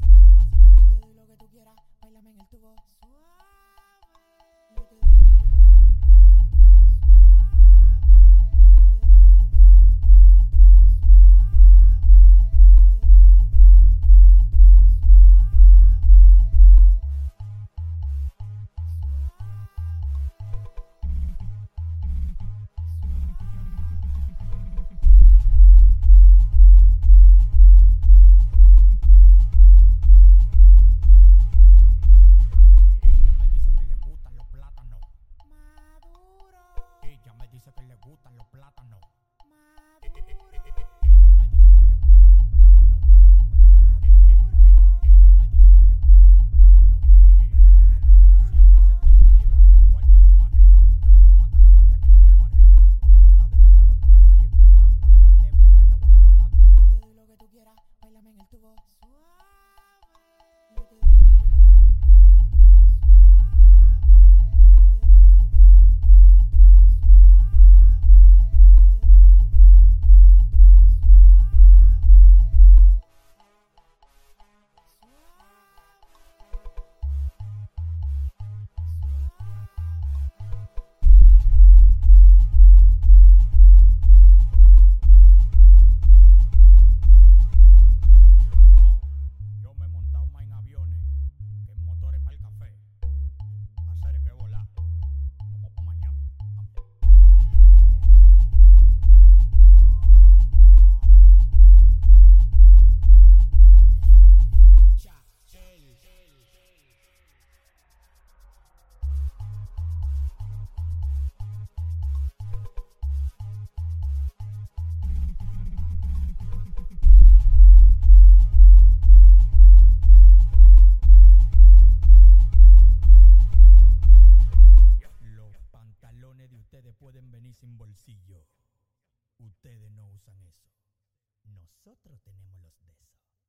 te doy lo que tú quieras, bailame en el tubo. Yo te doy lo que tú quieras, bailame en el tubo. Ella me dice que le gustan los plátanos. Maduro. Ella me dice que le gustan los plátanos. Maduro. Ella me dice que le gustan los plátanos. 170 libras con cuarto y sin barriga. Yo tengo más taza propia que enseño el barriga. Tú me gustas demasiado, tú me sales infesta. Pórtate bien que te voy a pagar la testa. Yo te doy lo que tú quieras, bailame en el tubo. Yo te doy lo que tú quieras, bailame en el tubo. Yo te doy lo que tú quieras, bailame en el tubo. Yo me he montado más en aviones que en motores para el café. Hacer que volar. Vamos pa' Miami. Los pantalones de ustedes pueden venir sin bolsillo. Ustedes no usan eso. Nosotros tenemos los de esos.